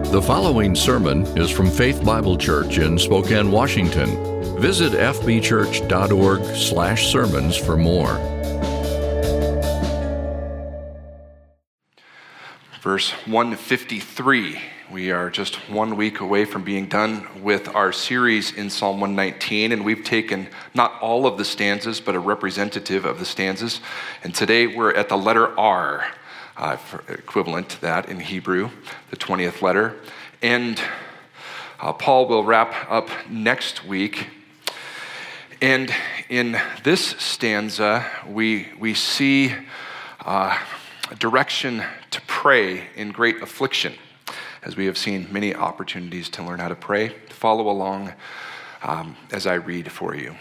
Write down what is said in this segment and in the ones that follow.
The following sermon is from Faith Bible Church in Spokane, Washington. Visit fbchurch.org/sermons for more. Verse 153. We are just 1 week away from being done with our series in Psalm 119, and we've taken not all of the stanzas, but a representative of the stanzas. And today we're at the letter R, equivalent to that in Hebrew, the 20th letter. And Paul will wrap up next week. And in this stanza, we see a direction to pray in great affliction, as we have seen many opportunities to learn how to pray. Follow along as I read for you.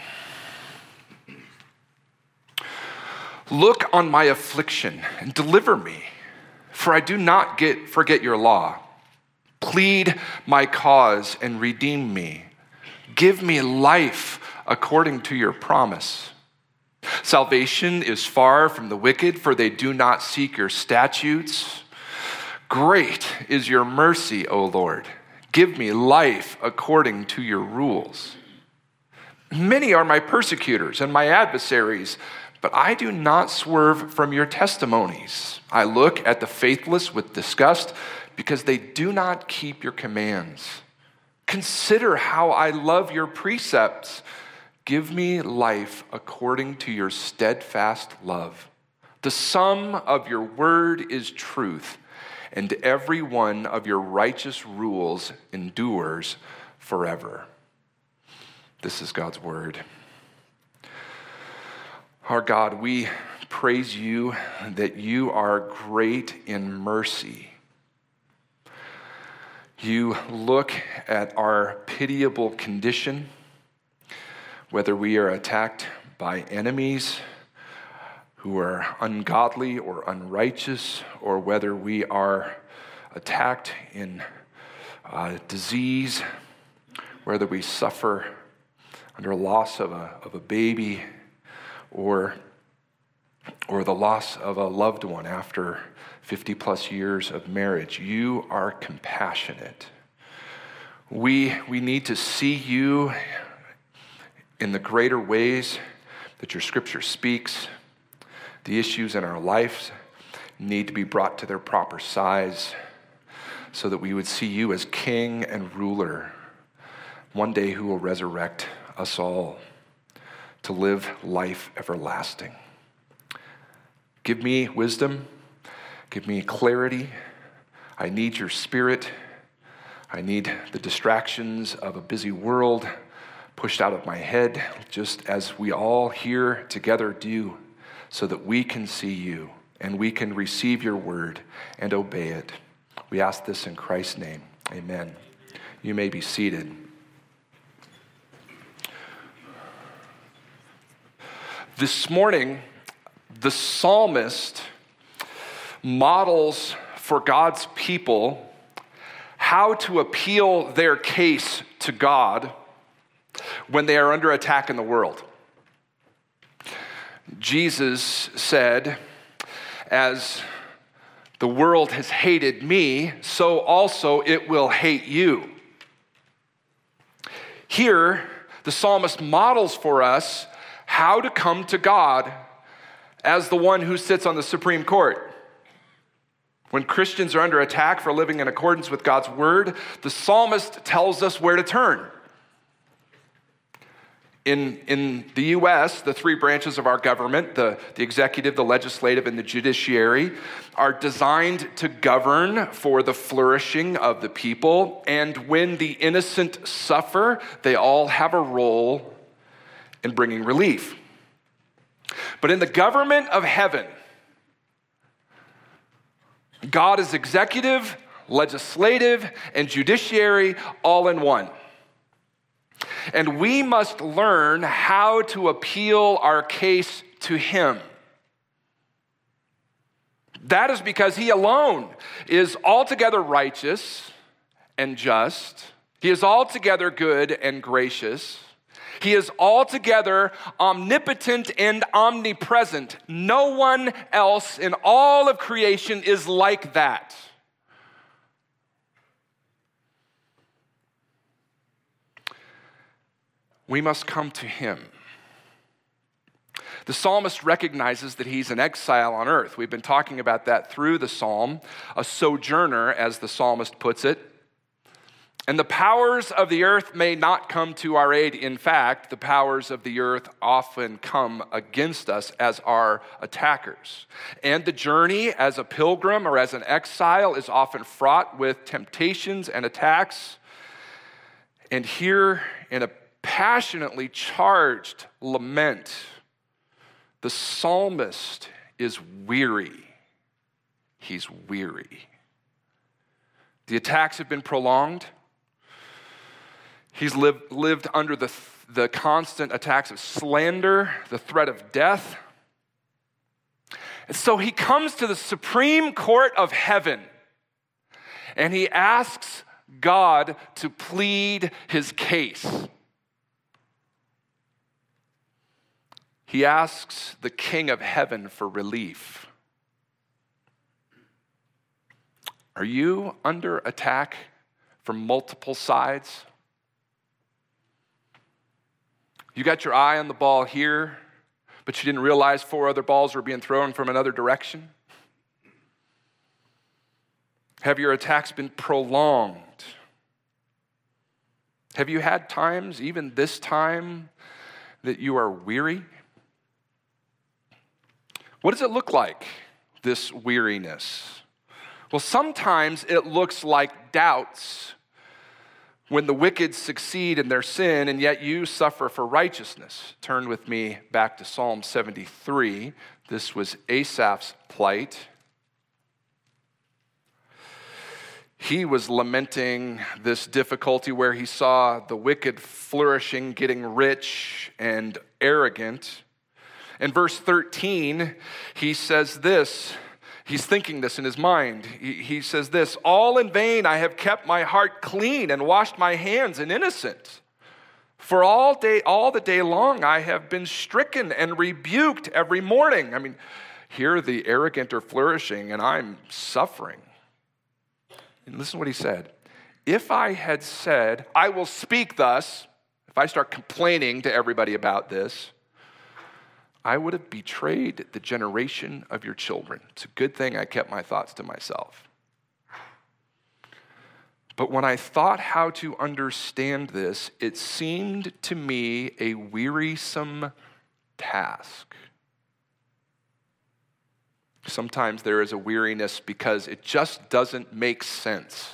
Look on my affliction and deliver me, for I do not forget your law. Plead my cause and redeem me. Give me life according to your promise. Salvation is far from the wicked, for they do not seek your statutes. Great is your mercy, O Lord. Give me life according to your rules. Many are my persecutors and my adversaries, but I do not swerve from your testimonies. I look at the faithless with disgust because they do not keep your commands. Consider how I love your precepts. Give me life according to your steadfast love. The sum of your word is truth, and every one of your righteous rules endures forever. This is God's word. Our God, we praise you that you are great in mercy. You look at our pitiable condition, whether we are attacked by enemies who are ungodly or unrighteous, or whether we are attacked in disease, whether we suffer under loss of a baby, or the loss of a loved one after 50 plus years of marriage. You are compassionate. We need to see you in the greater ways that your scripture speaks. The issues in our lives need to be brought to their proper size so that we would see you as King and ruler, one day who will resurrect us all to live life everlasting. Give me wisdom. Give me clarity. I need your spirit. I need the distractions of a busy world pushed out of my head, just as we all here together do, so that we can see you and we can receive your word and obey it. We ask this in Christ's name. Amen. You may be seated. This morning, the psalmist models for God's people how to appeal their case to God when they are under attack in the world. Jesus said, "As the world has hated me, so also it will hate you." Here, the psalmist models for us how to come to God as the one who sits on the Supreme Court. When Christians are under attack for living in accordance with God's word, the psalmist tells us where to turn. In the U.S., the three branches of our government, the executive, the legislative, and the judiciary, are designed to govern for the flourishing of the people. And when the innocent suffer, they all have a role in bringing relief. But in the government of heaven, God is executive, legislative, and judiciary all in one. And we must learn how to appeal our case to him. That is because he alone is altogether righteous and just. He is altogether good and gracious. He is altogether omnipotent and omnipresent. No one else in all of creation is like that. we must come to him. The psalmist recognizes that he's an exile on earth. We've been talking about that through the psalm, a sojourner, as the psalmist puts it. And the powers of the earth may not come to our aid. In fact, the powers of the earth often come against us as our attackers. And the journey as a pilgrim or as an exile is often fraught with temptations and attacks. And here, in a passionately charged lament, the psalmist is weary. He's weary. The attacks have been prolonged. He's lived under the constant attacks of slander, the threat of death. And so he comes to the Supreme Court of heaven, and he asks God to plead his case. He asks the King of heaven for relief. Are you under attack from multiple sides? You got your eye on the ball here, but you didn't realize 4 other balls were being thrown from another direction? Have your attacks been prolonged? Have you had times, even this time, that you are weary? What does it look like, this weariness? Well, sometimes it looks like doubts when the wicked succeed in their sin, and yet you suffer for righteousness. Turn with me back to Psalm 73. This was Asaph's plight. He was lamenting this difficulty where he saw the wicked flourishing, getting rich and arrogant. In verse 13, he says this. He's thinking this in his mind. He says this, all in vain I have kept my heart clean and washed my hands in innocence. For all the day long I have been stricken and rebuked every morning. I mean, here the arrogant are flourishing and I'm suffering. And listen to what he said. If I had said, I will speak thus, if I start complaining to everybody about this, I would have betrayed the generation of your children. It's a good thing I kept my thoughts to myself. But when I thought how to understand this, it seemed to me a wearisome task. Sometimes there is a weariness because it just doesn't make sense.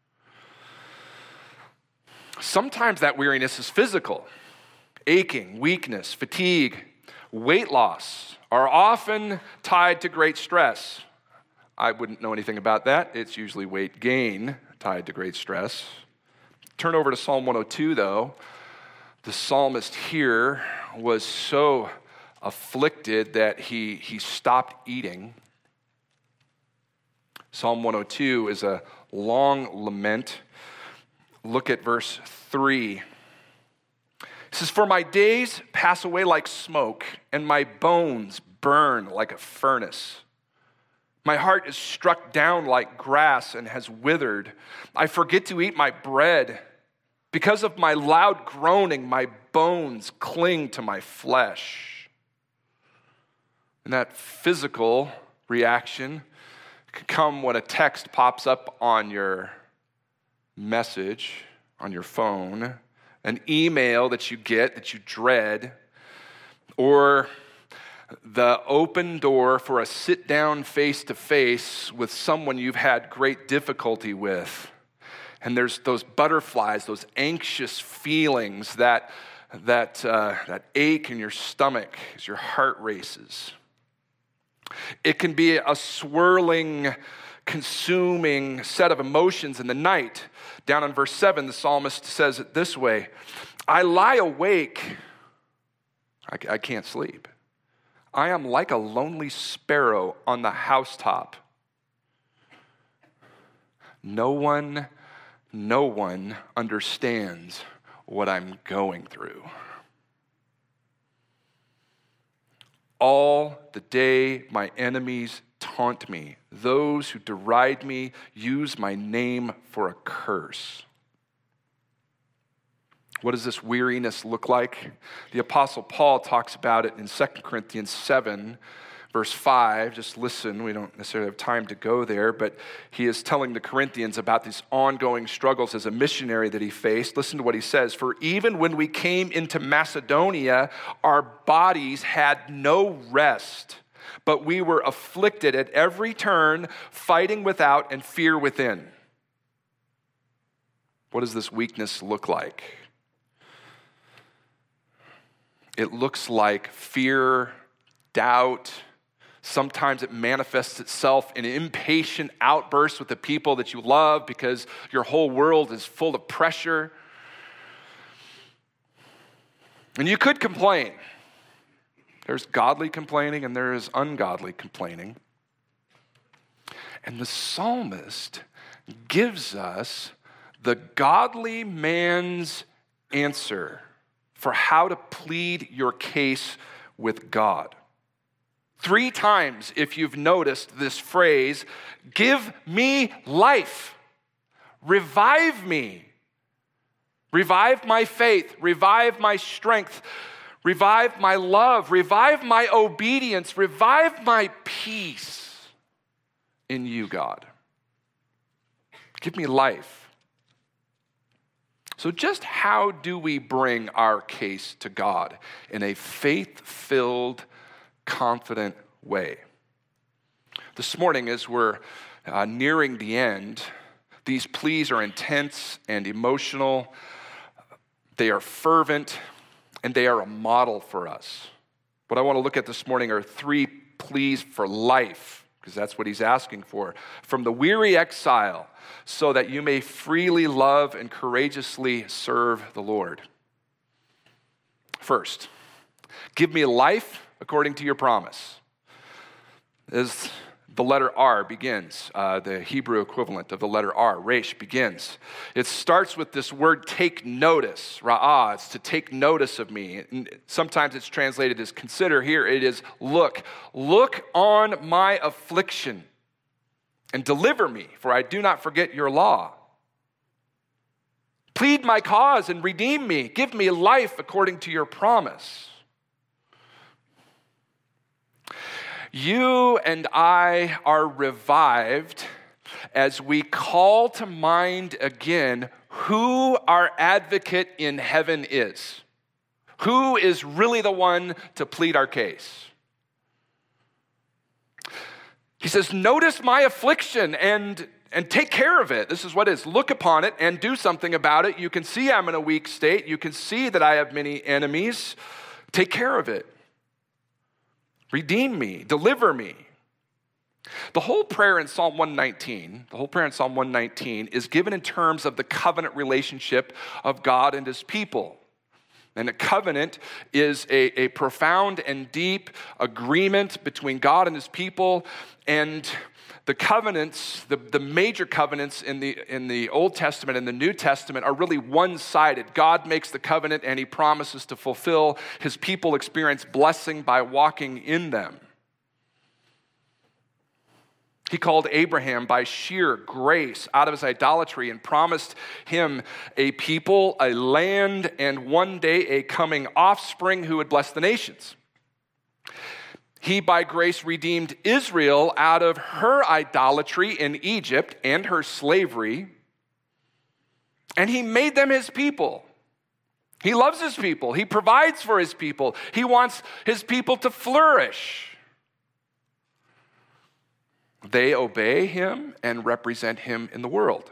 Sometimes that weariness is physical. Aching, weakness, fatigue, weight loss are often tied to great stress. I wouldn't know anything about that. It's usually weight gain tied to great stress. Turn over to Psalm 102, though. The psalmist here was so afflicted that he stopped eating. Psalm 102 is a long lament. Look at verse 3. It says, for my days pass away like smoke, and my bones burn like a furnace. My heart is struck down like grass and has withered. I forget to eat my bread. Because of my loud groaning, my bones cling to my flesh. And that physical reaction can come when a text pops up on your message, on your phone, an email that you get that you dread, or the open door for a sit-down face-to-face with someone you've had great difficulty with. And there's those butterflies, those anxious feelings, that ache in your stomach as your heart races. It can be a swirling, consuming set of emotions in the night. Down in verse 7, the psalmist says it this way, I lie awake, I can't sleep. I am like a lonely sparrow on the housetop. No one understands what I'm going through. All the day my enemies taunt me. Those who deride me use my name for a curse. What does this weariness look like? The Apostle Paul talks about it in 2 Corinthians 7, verse 5. Just listen, we don't necessarily have time to go there, but he is telling the Corinthians about these ongoing struggles as a missionary that he faced. Listen to what he says. For even when we came into Macedonia, our bodies had no rest, but we were afflicted at every turn, fighting without and fear within. What does this weakness look like? It looks like fear, doubt. Sometimes it manifests itself in impatient outbursts with the people that you love because your whole world is full of pressure. And you could complain. There's godly complaining and there is ungodly complaining. And the psalmist gives us the godly man's answer for how to plead your case with God. 3 times, if you've noticed this phrase, give me life, revive me, revive my faith, revive my strength, revive my love, revive my obedience, revive my peace in you, God. Give me life. So just how do we bring our case to God in a faith-filled, confident way? This morning, as we're nearing the end, these pleas are intense and emotional. They are fervent, and they are a model for us. What I want to look at this morning are 3 pleas for life, because that's what he's asking for. From the weary exile, so that you may freely love and courageously serve the Lord. First, give me life according to your promise. As the letter R begins, the Hebrew equivalent of the letter R, resh, begins. It starts with this word take notice, ra'ah. It's to take notice of me. And sometimes it's translated as consider. Here it is look. Look on my affliction and deliver me, for I do not forget your law. Plead my cause and redeem me. Give me life according to your promise. You and I are revived as we call to mind again who our advocate in heaven is. Who is really the one to plead our case? He says, notice my affliction and take care of it. This is what it is. Look upon it and do something about it. You can see I'm in a weak state. You can see that I have many enemies. Take care of it. Redeem me. Deliver me. The whole prayer in Psalm 119, is given in terms of the covenant relationship of God and his people. And a covenant is a profound and deep agreement between God and his people. And the covenants, the major covenants in the Old Testament and the New Testament are really one-sided. God makes the covenant and he promises to fulfill. His people experience blessing by walking in them. He called Abraham by sheer grace out of his idolatry and promised him a people, a land, and one day a coming offspring who would bless the nations. He, by grace, redeemed Israel out of her idolatry in Egypt and her slavery, and he made them his people. He loves his people. He provides for his people. He wants his people to flourish. They obey him and represent him in the world.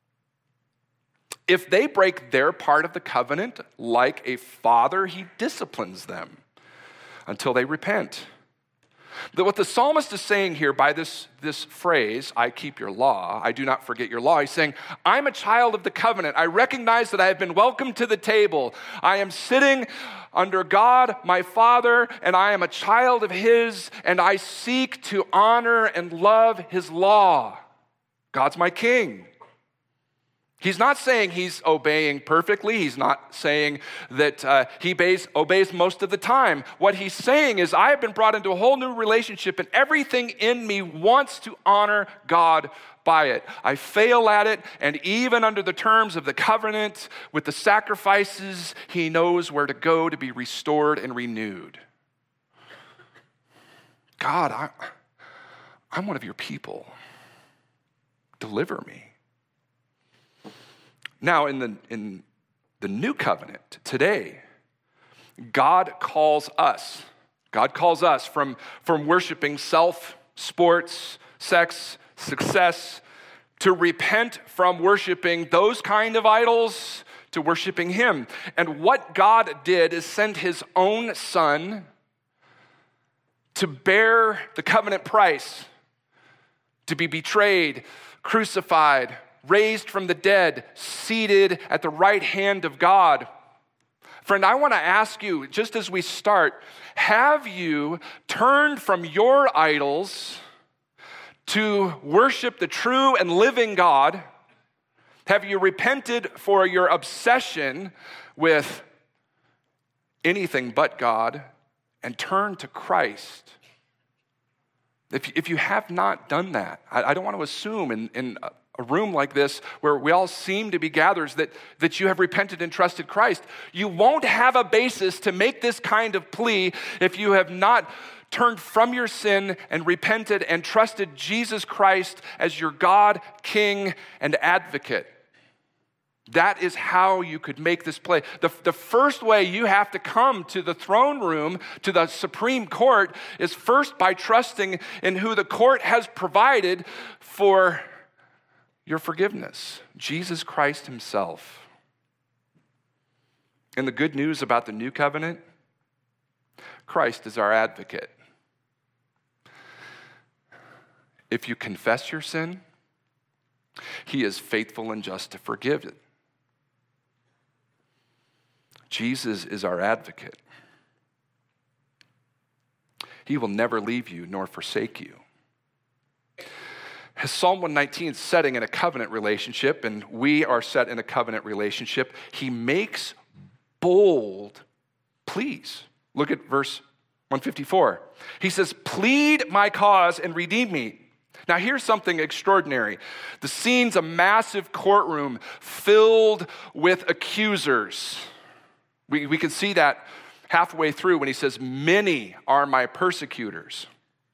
If they break their part of the covenant, like a father, he disciplines them until they repent. What the psalmist is saying here by this phrase, I keep your law, I do not forget your law, he's saying, I'm a child of the covenant. I recognize that I have been welcomed to the table. I am sitting under God, my Father, and I am a child of his, and I seek to honor and love his law. God's my king. He's not saying he's obeying perfectly. He's not saying that he obeys most of the time. What he's saying is, I have been brought into a whole new relationship, and everything in me wants to honor God by it. I fail at it, and even under the terms of the covenant with the sacrifices, he knows where to go to be restored and renewed. God, I'm one of your people. Deliver me. Now, in the new covenant, today, God calls us from worshiping self, sports, sex, success, to repent from worshiping those kind of idols, to worshiping him. And what God did is send his own son to bear the covenant price, to be betrayed, crucified, raised from the dead, seated at the right hand of God. Friend, I want to ask you, just as we start, have you turned from your idols to worship the true and living God? Have you repented for your obsession with anything but God and turned to Christ? If you have not done that, I don't want to assume in a room like this where we all seem to be gathered that you have repented and trusted Christ. You won't have a basis to make this kind of plea if you have not turned from your sin and repented and trusted Jesus Christ as your God, King, and advocate. That is how you could make this play. The first way you have to come to the throne room, to the Supreme Court, is first by trusting in who the court has provided for your forgiveness, Jesus Christ himself. And the good news about the new covenant, Christ is our advocate. If you confess your sin, he is faithful and just to forgive it. Jesus is our advocate. He will never leave you nor forsake you. Psalm 119 is setting in a covenant relationship, and we are set in a covenant relationship. He makes bold pleas. Look at verse 154. He says, plead my cause and redeem me. Now here's something extraordinary. The scene's a massive courtroom filled with accusers. We can see that halfway through when he says, many are my persecutors.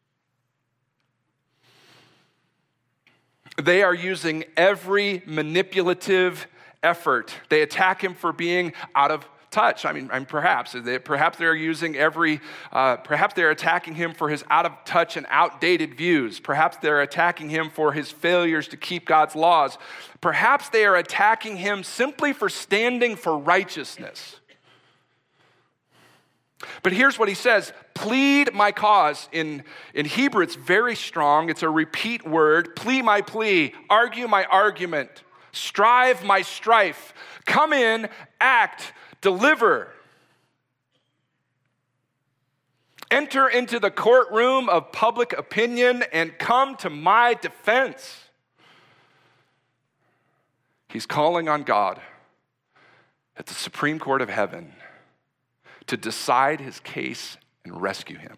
They are using every manipulative effort. They attack him for being out of touch. Perhaps they're using perhaps they're attacking him for his out of touch and outdated views. Perhaps they're attacking him for his failures to keep God's laws. Perhaps they are attacking him simply for standing for righteousness. But here's what he says, plead my cause. In Hebrew, it's very strong. It's a repeat word. Plea my plea, argue my argument, strive my strife, come in, act, deliver. Enter into the courtroom of public opinion and come to my defense. He's calling on God at the Supreme Court of Heaven to decide his case and rescue him.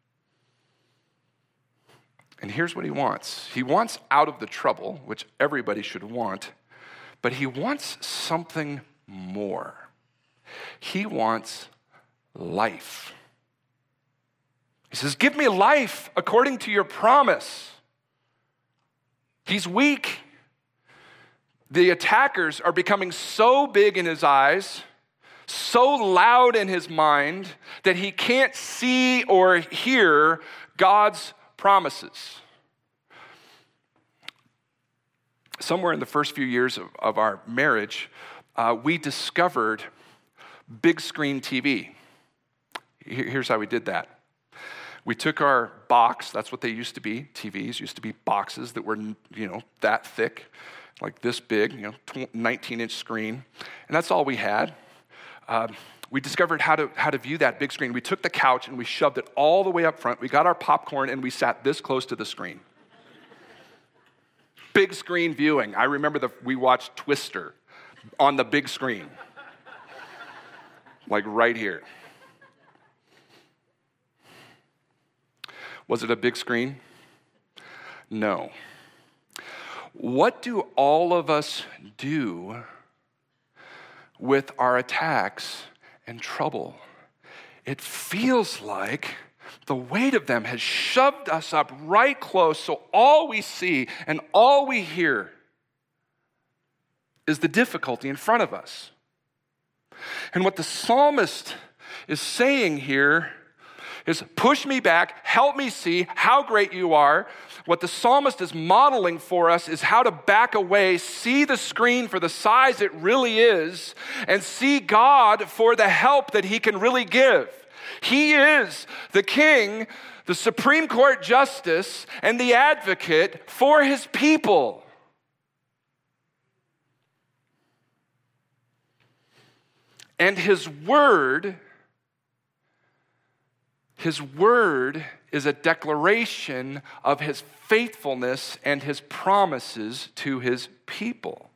And here's what he wants. He wants out of the trouble, which everybody should want, but he wants something more. He wants life. He says, give me life according to your promise. He's weak. The attackers are becoming so big in his eyes, so loud in his mind, that he can't see or hear God's promises. Somewhere in the first few years of our marriage, we discovered big screen TV. Here's how we did that. We took our box, that's what they used to be, TVs used to be boxes that were, that thick, like this big, 19-inch screen, and that's all we had. We discovered how to view that big screen. We took the couch and we shoved it all the way up front. We got our popcorn and we sat this close to the screen. Big screen viewing. I remember we watched Twister on the big screen. Like right here. Was it a big screen? No. What do all of us do with our attacks and trouble? It feels like the weight of them has shoved us up right close, so all we see and all we hear is the difficulty in front of us. And what the psalmist is saying here is, push me back, help me see how great you are. What the psalmist is modeling for us is how to back away, see the screen for the size it really is, and see God for the help that he can really give. He is the king, the Supreme Court justice, and the advocate for his people. And his word is a declaration of his faithfulness and his promises to his people.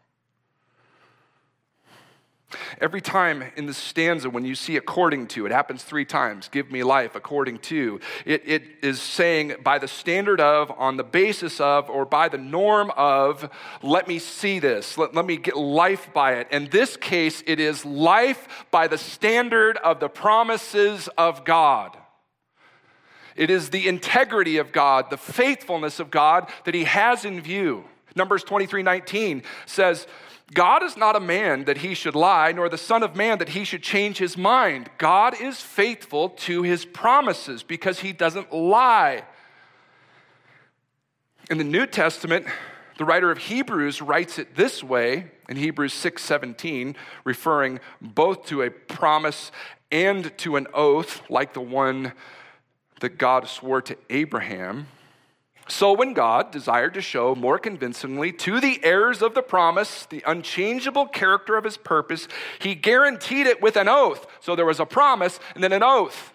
Every time in the stanza when you see according to, it happens 3 times, give me life according to, it is saying by the standard of, on the basis of, or by the norm of, let me see this, let me get life by it. In this case, it is life by the standard of the promises of God. It is the integrity of God, the faithfulness of God that he has in view. Numbers 23:19 says, God is not a man that he should lie, nor the son of man that he should change his mind. God is faithful to his promises because he doesn't lie. In the New Testament, the writer of Hebrews writes it this way in Hebrews 6:17, referring both to a promise and to an oath like the one that God swore to Abraham. So when God desired to show more convincingly to the heirs of the promise the unchangeable character of his purpose, he guaranteed it with an oath. So there was a promise and then an oath.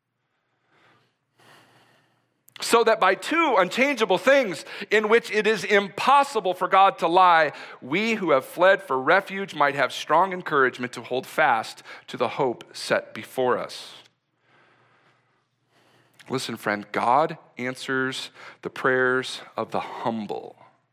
So that by 2 unchangeable things in which it is impossible for God to lie, we who have fled for refuge might have strong encouragement to hold fast to the hope set before us. Listen, friend, God answers the prayers of the humble.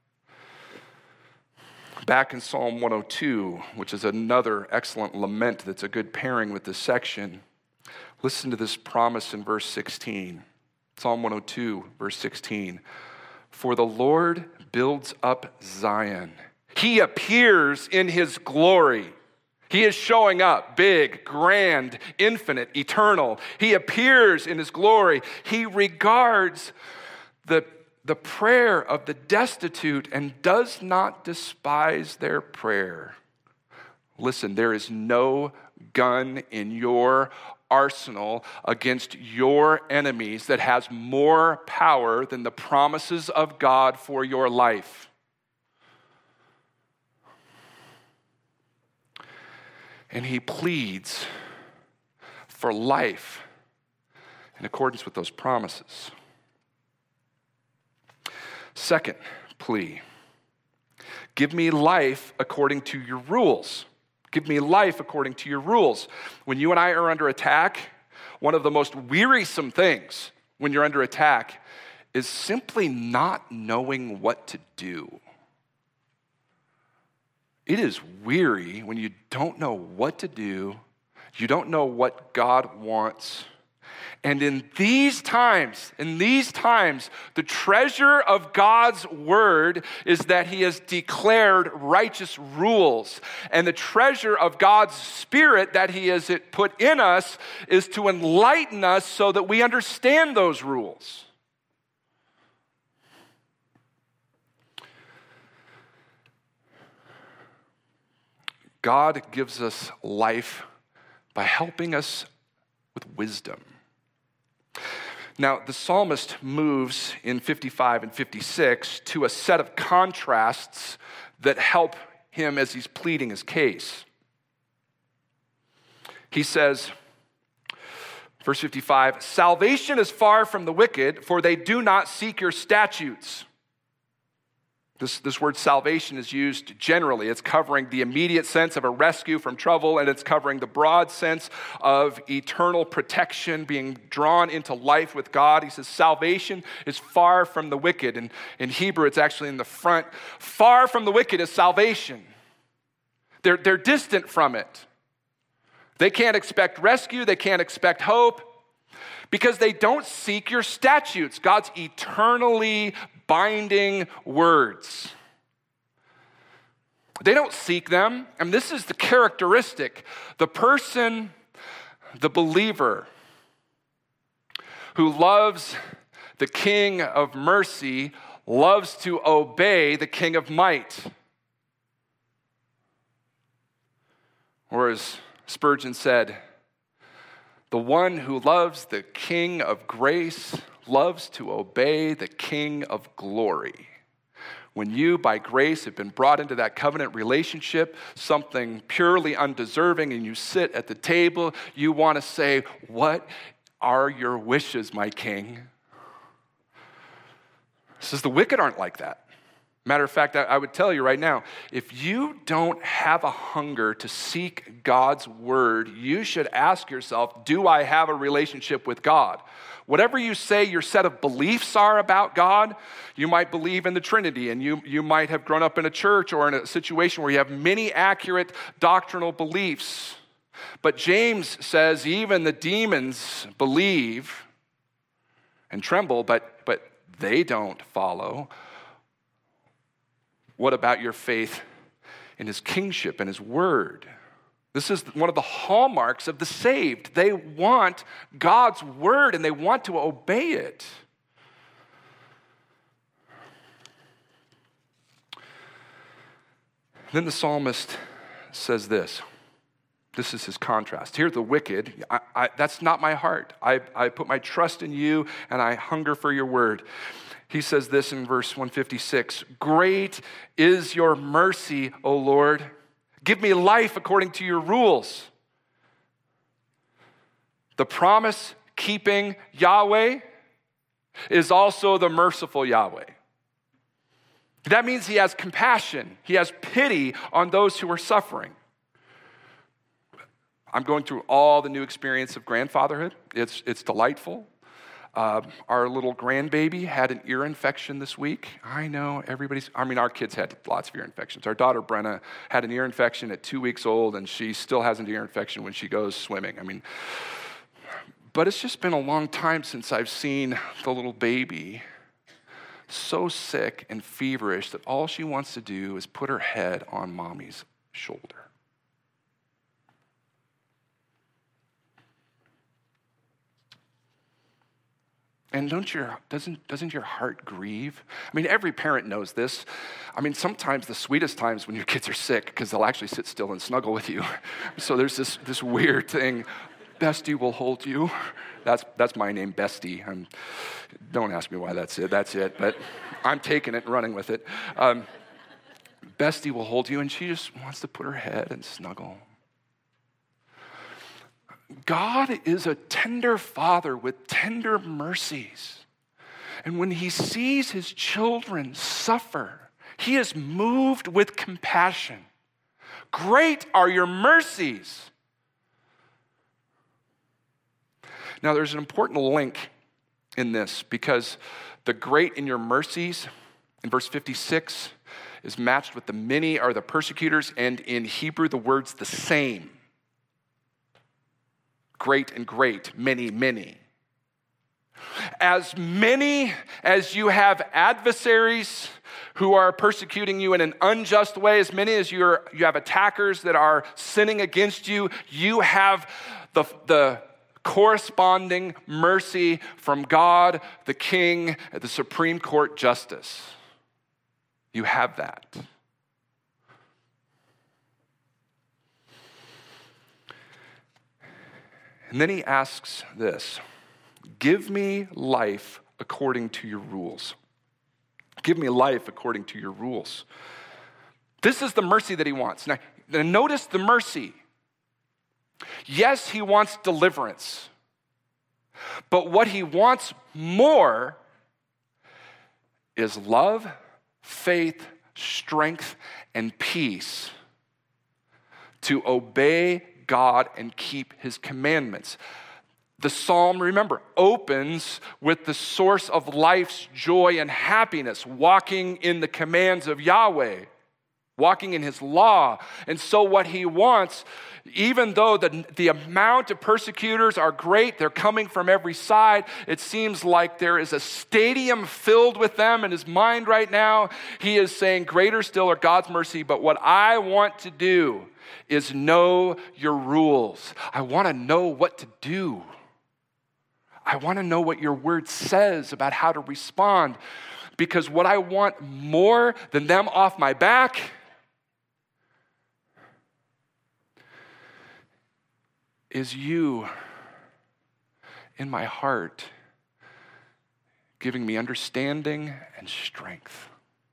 Back in Psalm 102, which is another excellent lament that's a good pairing with this section, listen to this promise in verse 16. Psalm 102, verse 16. For the Lord builds up Zion. He appears in his glory. He is showing up, big, grand, infinite, eternal. He appears in his glory. He regards the prayer of the destitute and does not despise their prayer. Listen, there is no gun in your arsenal against your enemies that has more power than the promises of God for your life. And he pleads for life in accordance with those promises. Second plea, give me life according to your rules. Give me life according to your rules. When you and I are under attack, one of the most wearisome things when you're under attack is simply not knowing what to do. It is weary when you don't know what to do, you don't know what God wants. And in these times, the treasure of God's word is that he has declared righteous rules. And the treasure of God's spirit that he has put in us is to enlighten us so that we understand those rules. God gives us life by helping us with wisdom. Now, the psalmist moves in 55 and 56 to a set of contrasts that help him as he's pleading his case. He says, verse 55, salvation is far from the wicked, for they do not seek your statutes. This word salvation is used generally. It's covering the immediate sense of a rescue from trouble, and it's covering the broad sense of eternal protection, being drawn into life with God. He says salvation is far from the wicked. And in Hebrew, it's actually in the front. Far from the wicked is salvation. They're distant from it. They can't expect rescue. They can't expect hope because they don't seek your statutes, God's eternally binding words. They don't seek them. And this is the characteristic. The person, the believer who loves the King of mercy loves to obey the King of might. Or as Spurgeon said, the one who loves the King of grace loves to obey the King of glory. When you, by grace, have been brought into that covenant relationship, something purely undeserving, and you sit at the table, you want to say, "What are your wishes, my King?" It says the wicked aren't like that. Matter of fact, I would tell you right now, if you don't have a hunger to seek God's word, you should ask yourself, do I have a relationship with God? Whatever you say your set of beliefs are about God, you might believe in the Trinity, and you might have grown up in a church or in a situation where you have many accurate doctrinal beliefs. But James says even the demons believe and tremble, but they don't follow. What about your faith in his kingship and his word? This is one of the hallmarks of the saved. They want God's word and they want to obey it. Then the psalmist says this. This is his contrast. Here, the wicked, that's not my heart. I put my trust in you and I hunger for your word. He says this in verse 156, "Great is your mercy, O Lord. Give me life according to your rules." The promise-keeping Yahweh is also the merciful Yahweh. That means he has compassion. He has pity on those who are suffering. I'm going through all the new experience of grandfatherhood. It's delightful. Our little grandbaby had an ear infection this week. I know our kids had lots of ear infections. Our daughter, Brenna, had an ear infection at 2 weeks old, and she still has an ear infection when she goes swimming. But it's just been a long time since I've seen the little baby so sick and feverish that all she wants to do is put her head on mommy's shoulder. And doesn't your heart grieve? Every parent knows this. Sometimes the sweetest times when your kids are sick, because they'll actually sit still and snuggle with you. So there's this weird thing, Bestie will hold you. That's my name, Bestie. Don't ask me why that's it, but I'm taking it and running with it. Bestie will hold you, and she just wants to put her head and snuggle. God is a tender father with tender mercies. And when he sees his children suffer, he is moved with compassion. Great are your mercies. Now, there's an important link in this because the great in your mercies in verse 56 is matched with the many are the persecutors, and in Hebrew, the word's the same. Great and great, many, many. As many as you have adversaries who are persecuting you in an unjust way, as many as you have attackers that are sinning against you, you have the corresponding mercy from God, the King, the Supreme Court Justice. You have that. And then he asks this, give me life according to your rules. Give me life according to your rules. This is the mercy that he wants. Now notice the mercy. Yes, he wants deliverance. But what he wants more is love, faith, strength, and peace to obey God and keep his commandments. The psalm, remember, opens with the source of life's joy and happiness, walking in the commands of Yahweh, walking in his law. And so what he wants, even though the amount of persecutors are great, they're coming from every side, it seems like there is a stadium filled with them in his mind right now. He is saying, greater still are God's mercy, but what I want to do is know your rules. I want to know what to do. I want to know what your word says about how to respond, because what I want more than them off my back is you in my heart, giving me understanding and strength.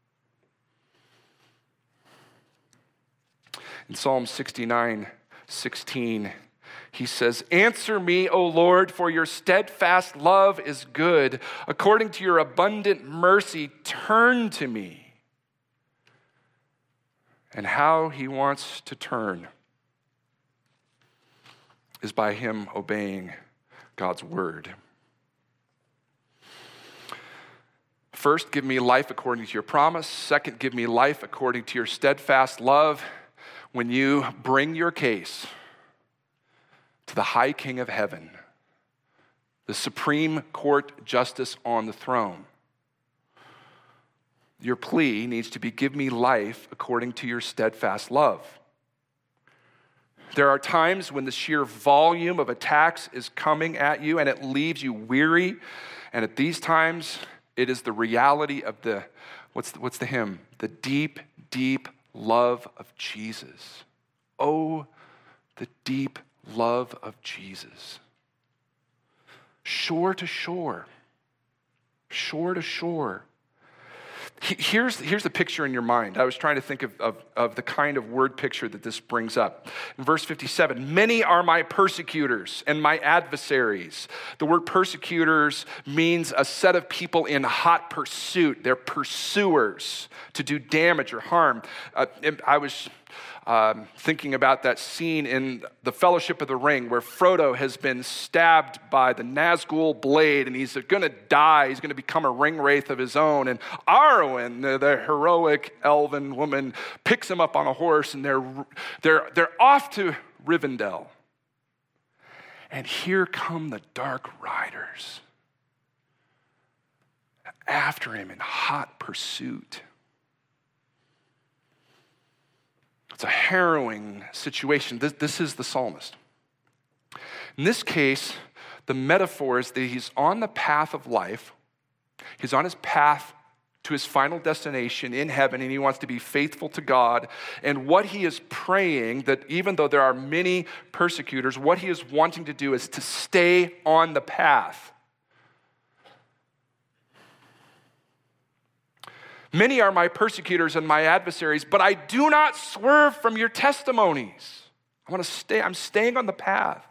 In Psalm 69:16, he says, answer me, O Lord, for your steadfast love is good. According to your abundant mercy, turn to me. And how he wants to turn is by him obeying God's word. First, give me life according to your promise. Second, give me life according to your steadfast love. When you bring your case to the high King of heaven, the Supreme Court justice on the throne, your plea needs to be, give me life according to your steadfast love. There are times when the sheer volume of attacks is coming at you and it leaves you weary. And at these times, it is the reality of the, what's the hymn? The deep, deep love of Jesus. Oh, the deep love of Jesus. Shore to shore. Shore to shore. Here's the picture in your mind. I was trying to think of the kind of word picture that this brings up. In verse 57, many are my persecutors and my adversaries. The word persecutors means a set of people in hot pursuit. They're pursuers to do damage or harm. I was thinking about that scene in The Fellowship of the Ring where Frodo has been stabbed by the Nazgul blade and he's going to die. He's going to become a ring wraith of his own. And Arwen, the heroic elven woman, picks him up on a horse and they're off to Rivendell. And here come the Dark Riders after him in hot pursuit. It's a harrowing situation. This is the psalmist. In this case, the metaphor is that he's on the path of life. He's on his path to his final destination in heaven, and he wants to be faithful to God. And what he is praying, that even though there are many persecutors, what he is wanting to do is to stay on the path. Many are my persecutors and my adversaries, but I do not swerve from your testimonies. I'm staying on the path.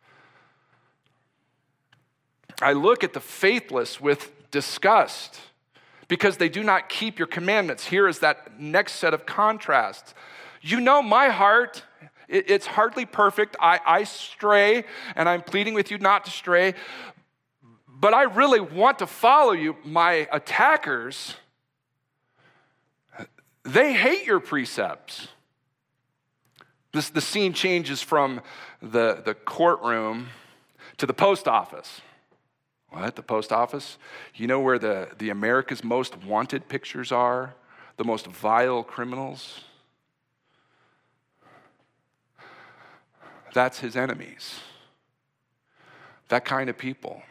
I look at the faithless with disgust because they do not keep your commandments. Here is that next set of contrasts. You know my heart. It's hardly perfect. I stray, and I'm pleading with you not to stray. But I really want to follow you. My attackers, they hate your precepts. The scene changes from the courtroom to the post office. What, the post office? You know where the America's Most Wanted pictures are? The most vile criminals? That's his enemies. That kind of people.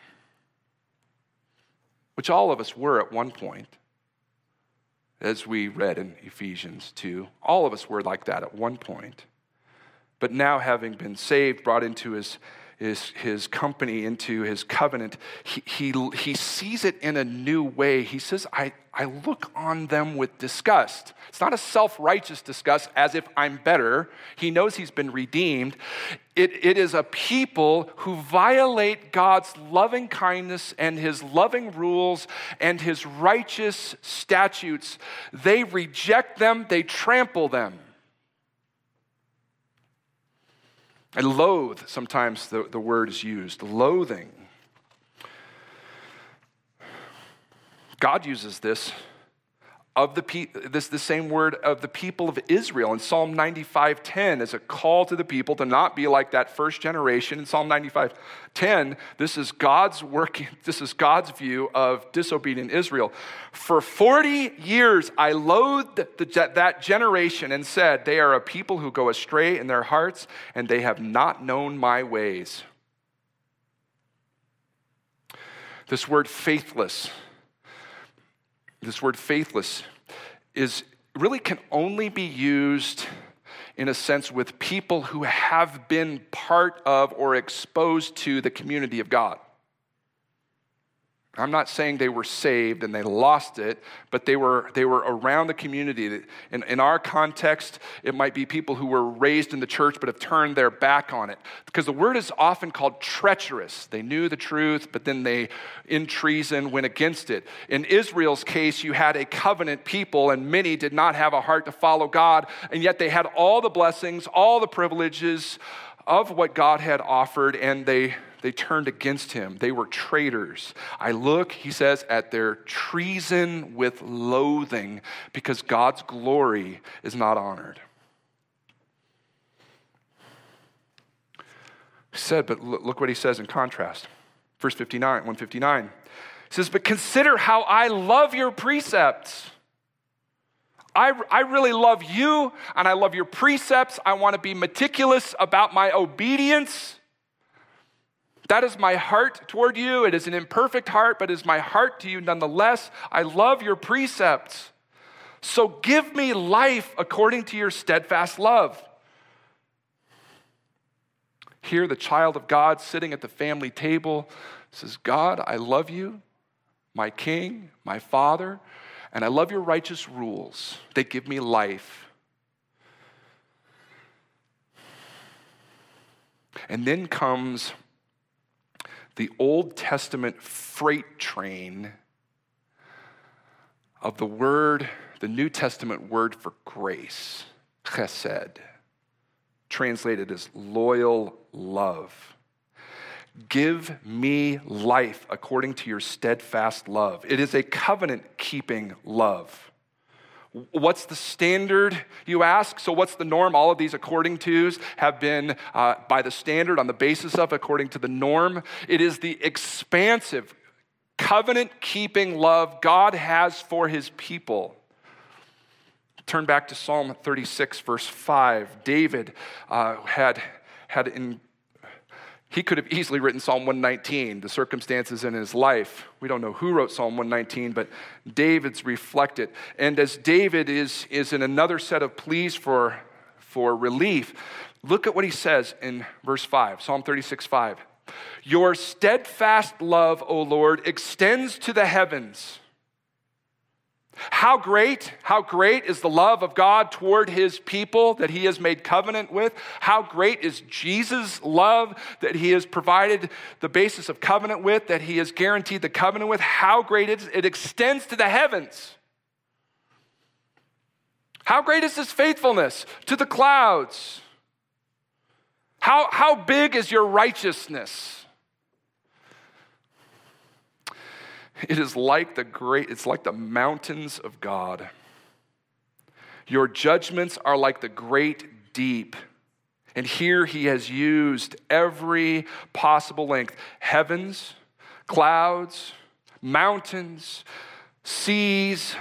Which all of us were at one point. As we read in Ephesians 2, all of us were like that at one point. But now having been saved, brought into his his company into his covenant, he sees it in a new way. He says, I look on them with disgust. It's not a self-righteous disgust as if I'm better. He knows he's been redeemed. It is a people who violate God's loving kindness and his loving rules and his righteous statutes. They reject them, they trample them. I loathe, sometimes the word is used, loathing. God uses this of the same word of the people of Israel in Psalm 95:10 as a call to the people to not be like that first generation. In Psalm 95:10, this is God's working. This is God's view of disobedient Israel. For 40 years I loathed that generation and said, they are a people who go astray in their hearts, and they have not known my ways. This word faithless is really can only be used in a sense with people who have been part of or exposed to the community of God. I'm not saying they were saved and they lost it, but they were around the community. In our context, it might be people who were raised in the church but have turned their back on it. Because the word is often called treacherous. They knew the truth, but then they, in treason, went against it. In Israel's case, you had a covenant people, and many did not have a heart to follow God, and yet they had all the blessings, all the privileges of what God had offered, and they turned against him. They were traitors. I look, he says, at their treason with loathing because God's glory is not honored. He said, but look what he says in contrast. Verse 159. He says, but consider how I love your precepts. I really love you, and I love your precepts. I want to be meticulous about my obedience. That is my heart toward you. It is an imperfect heart, but it is my heart to you nonetheless. I love your precepts. So give me life according to your steadfast love. Here, the child of God sitting at the family table says, God, I love you, my King, my Father, and I love your righteous rules. They give me life. And then comes the Old Testament freight train of the word, the New Testament word for grace, chesed, translated as loyal love. Give me life according to your steadfast love. It is a covenant-keeping love. What's the standard, you ask? So what's the norm? All of these according tos have been by the standard on the basis of according to the norm. It is the expansive, covenant-keeping love God has for his people. Turn back to Psalm 36, verse 5. David he could have easily written Psalm 119, the circumstances in his life. We don't know who wrote Psalm 119, but David's reflected. And as David is in another set of pleas for relief, look at what he says in verse 5, Psalm 36, 5. Your steadfast love, O Lord, extends to the heavens. How great is the love of God toward his people that he has made covenant with? How great is Jesus' love that he has provided the basis of covenant with, that he has guaranteed the covenant with? How great it extends to the heavens. How great is his faithfulness to the clouds? How big is your righteousness? It's like the mountains of God. Your judgments are like the great deep. And here he has used every possible length. Heavens, clouds, mountains, seas.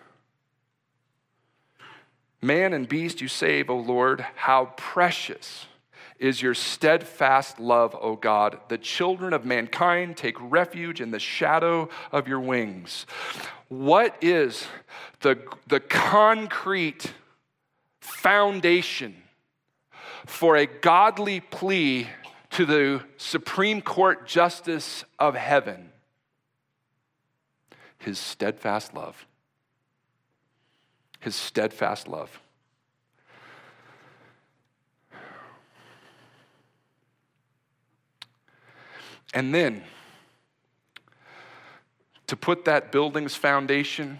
Man and beast you save, O Lord. How precious is your steadfast love, O God. The children of mankind take refuge in the shadow of your wings. What is the concrete foundation for a godly plea to the Supreme Court Justice of heaven? His steadfast love. His steadfast love. And then, to put that building's foundation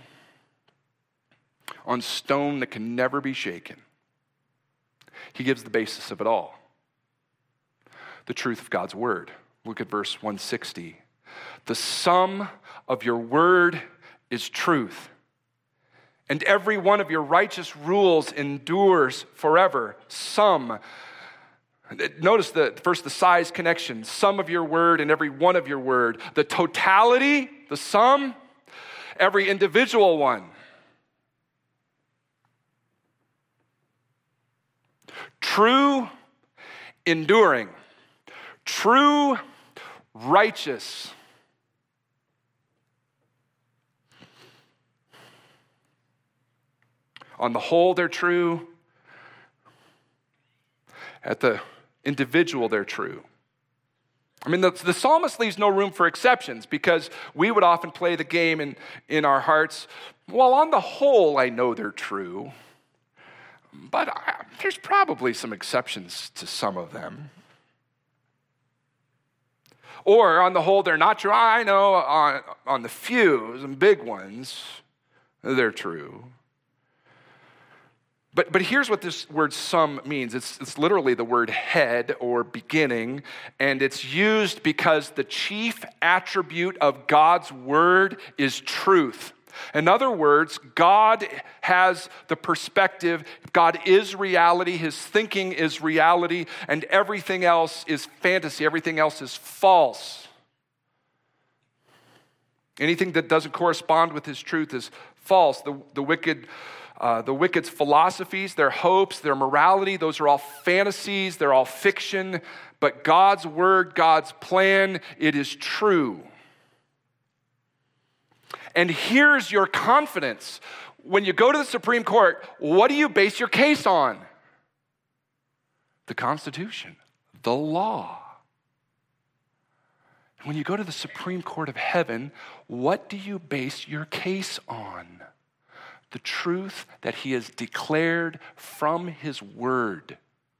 on stone that can never be shaken, he gives the basis of it all. The truth of God's word. Look at verse 160. The sum of your word is truth, and every one of your righteous rules endures forever. Sum. Notice first the size connection. Sum of your word and every one of your word. The totality, the sum, every individual one. True, enduring. True, righteous. On the whole, they're true. At the individual, they're true. I mean, the psalmist leaves no room for exceptions, because we would often play the game in our hearts, well, on the whole, I know they're true, but there's probably some exceptions to some of them. Or on the whole, they're not true. I know on the few, some big ones, they're true. But here's what this word sum means. It's literally the word head or beginning, and it's used because the chief attribute of God's word is truth. In other words, God has the perspective, God is reality, his thinking is reality, and everything else is fantasy, everything else is false. Anything that doesn't correspond with his truth is false. The wicked's philosophies, their hopes, their morality, those are all fantasies, they're all fiction. But God's word, God's plan, it is true. And here's your confidence. When you go to the Supreme Court, what do you base your case on? The Constitution, the law. When you go to the Supreme Court of heaven, what do you base your case on? The truth that he has declared from his word.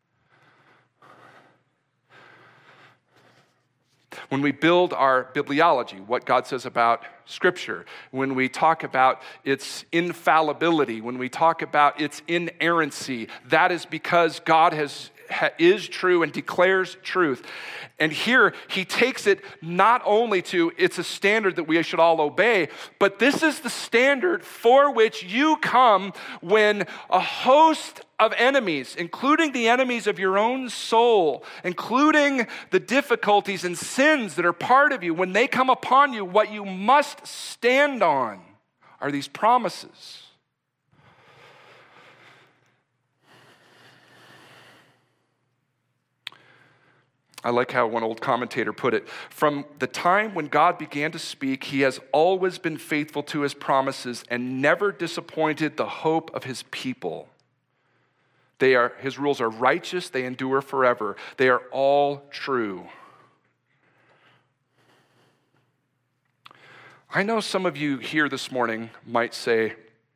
When we build our bibliology, what God says about Scripture, when we talk about its infallibility, when we talk about its inerrancy, that is because God is true and declares truth. And here he takes it not only to, it's a standard that we should all obey, but this is the standard for which you come when a host of enemies, including the enemies of your own soul, including the difficulties and sins that are part of you, when they come upon you, what you must stand on are these promises. I like how one old commentator put it. From the time when God began to speak, he has always been faithful to his promises and never disappointed the hope of his people. His rules are righteous, they endure forever. They are all true. I know some of you here this morning might say,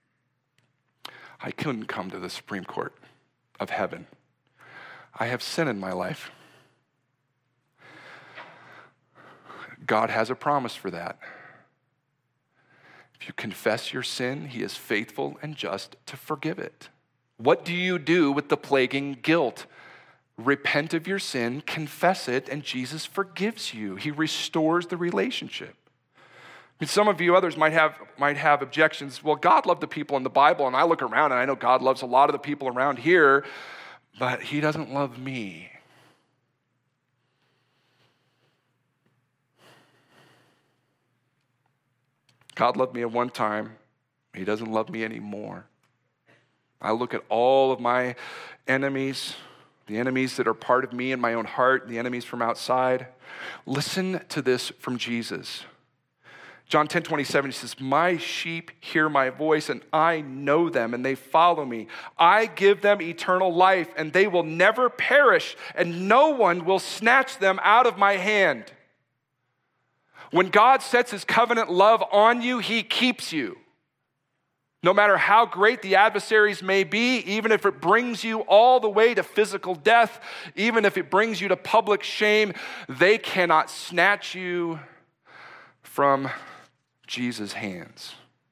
I couldn't come to the Supreme Court of heaven. I have sin in my life. God has a promise for that. If you confess your sin, he is faithful and just to forgive it. What do you do with the plaguing guilt? Repent of your sin, confess it, and Jesus forgives you. He restores the relationship. I mean, some of you others might have objections. Well, God loved the people in the Bible, and I look around and I know God loves a lot of the people around here, but he doesn't love me. God loved me at one time. He doesn't love me anymore. I look at all of my enemies, the enemies that are part of me in my own heart, the enemies from outside. Listen to this from Jesus. John 10:27, he says, my sheep hear my voice, and I know them, and they follow me. I give them eternal life, and they will never perish, and no one will snatch them out of my hand. When God sets his covenant love on you, he keeps you. No matter how great the adversaries may be, even if it brings you all the way to physical death, even if it brings you to public shame, they cannot snatch you from Jesus' hands.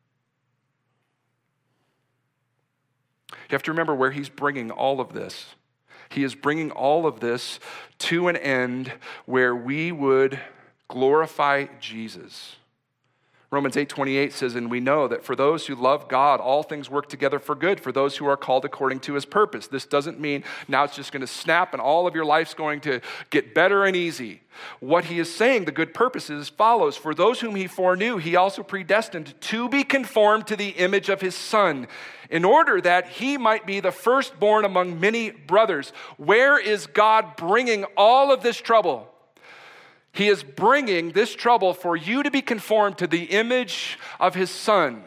You have to remember where he's bringing all of this. He is bringing all of this to an end where we would glorify Jesus. Romans 8:28 says, and we know that for those who love God, all things work together for good, for those who are called according to his purpose. This doesn't mean now it's just going to snap and all of your life's going to get better and easy. What he is saying, the good purpose is as follows. For those whom he foreknew, he also predestined to be conformed to the image of his Son, in order that he might be the firstborn among many brothers. Where is God bringing all of this trouble? He is bringing this trouble for you to be conformed to the image of his Son.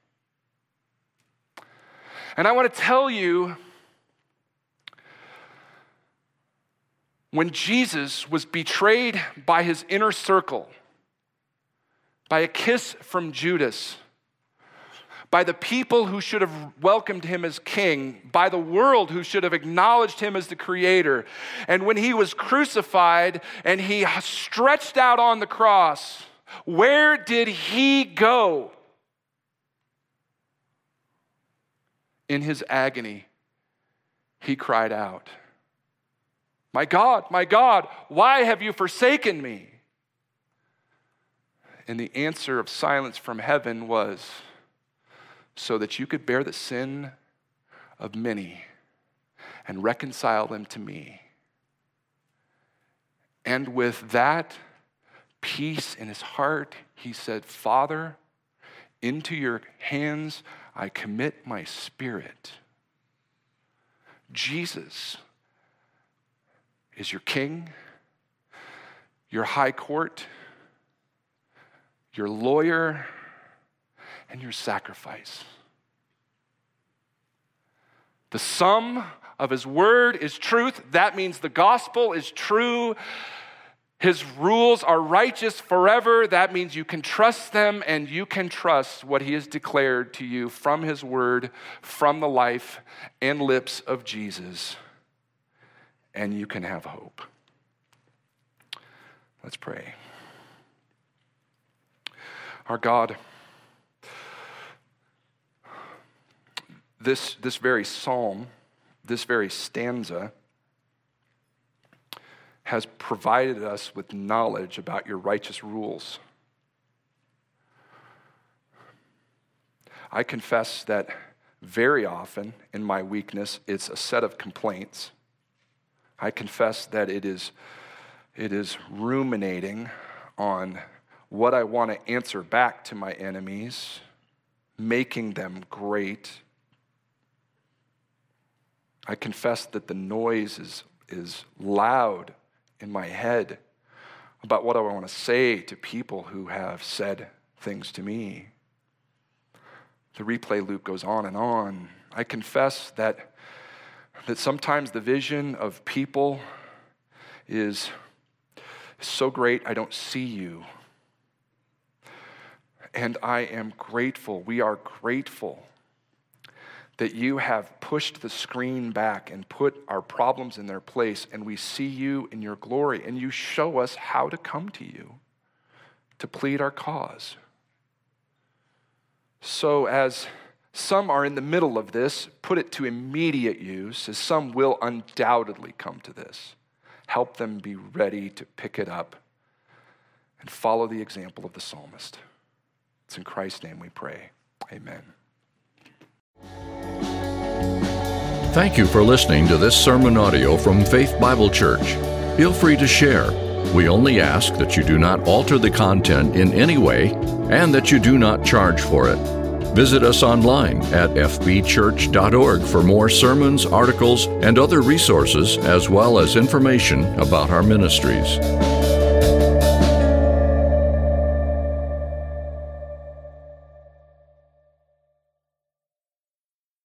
And I want to tell you, when Jesus was betrayed by his inner circle, by a kiss from Judas, by the people who should have welcomed him as king, by the world who should have acknowledged him as the creator. And when he was crucified and he stretched out on the cross, where did he go? In his agony, he cried out, my God, why have you forsaken me? And the answer of silence from heaven was, so that you could bear the sin of many and reconcile them to me. And with that peace in his heart, he said, Father, into your hands I commit my spirit. Jesus is your king, your high court, your lawyer, and your sacrifice. The sum of his word is truth. That means the gospel is true. His rules are righteous forever. That means you can trust them, and you can trust what he has declared to you from his word, from the life and lips of Jesus, and you can have hope. Let's pray. Our God, this very psalm, this very stanza has provided us with knowledge about your righteous rules. I confess that very often in my weakness, it's a set of complaints. I confess that it is ruminating on what I want to answer back to my enemies, making them great. I confess that the noise is loud in my head about what I want to say to people who have said things to me. The replay loop goes on and on. I confess that sometimes the vision of people is so great I don't see you. And I am grateful, we are grateful that you have pushed the screen back and put our problems in their place, and we see you in your glory, and you show us how to come to you, to plead our cause. So as some are in the middle of this, put it to immediate use, as some will undoubtedly come to this. Help them be ready to pick it up and follow the example of the psalmist. It's in Christ's name we pray. Amen. Thank you for listening to this sermon audio from Faith Bible Church. Feel free to share. We only ask that you do not alter the content in any way and that you do not charge for it. Visit us online at fbchurch.org for more sermons, articles, and other resources, as well as information about our ministries.